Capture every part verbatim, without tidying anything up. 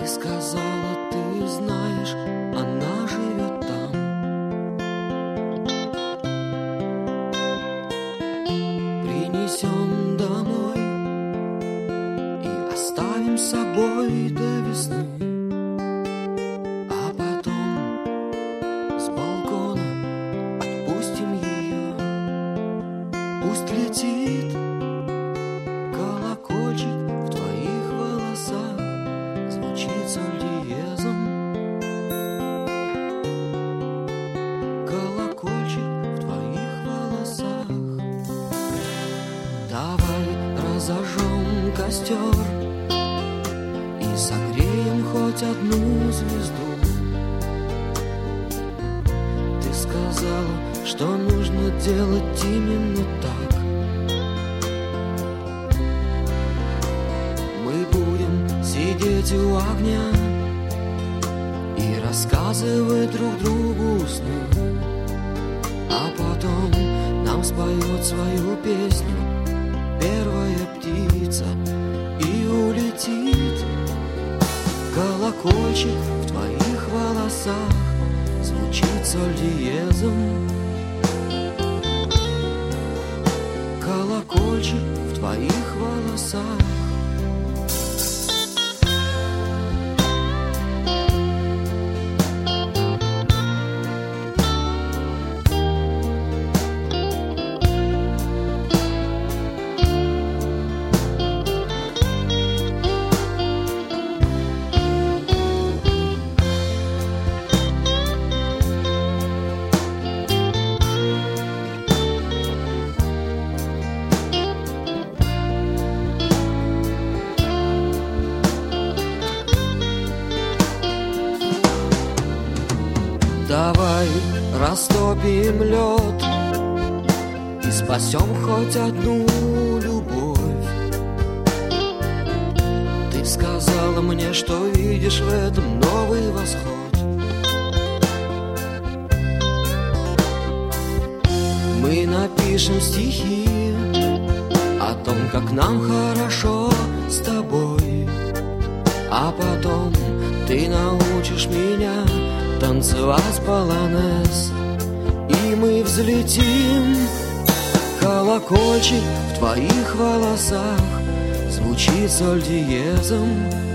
Ты сказала, ты знаешь, она живет там. Принесем домой и оставим с собой до весны. А потом с балкона отпустим ее. Пусть летит колокольчик в твоих волосах, звучит соль диезом. Колокольчик в твоих волосах. Давай разожжем костер и согреем хоть одну звезду. Ты сказала, что нужно делать именно так. Мы будем сидеть у огня и рассказывать друг другу сны. А потом нам споет свою песню первая птица и улетит. Колокольчик в твоих волосах звучит соль диезом. Колокольчик в твоих волосах. Давай растопим лед и спасем хоть одну любовь. Ты сказала мне, что видишь в этом новый восход. Мы напишем стихи о том, как нам хорошо с тобой. А потом ты научишь меня танцевать полонез, и мы взлетим. Колокольчик в твоих волосах звучит соль диезом.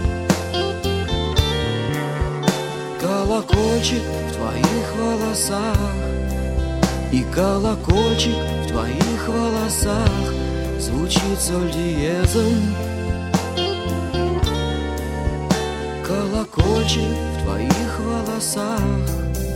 Колокольчик в твоих волосах. И колокольчик в твоих волосах звучит соль диезом. Колокольчик в твоих волосах.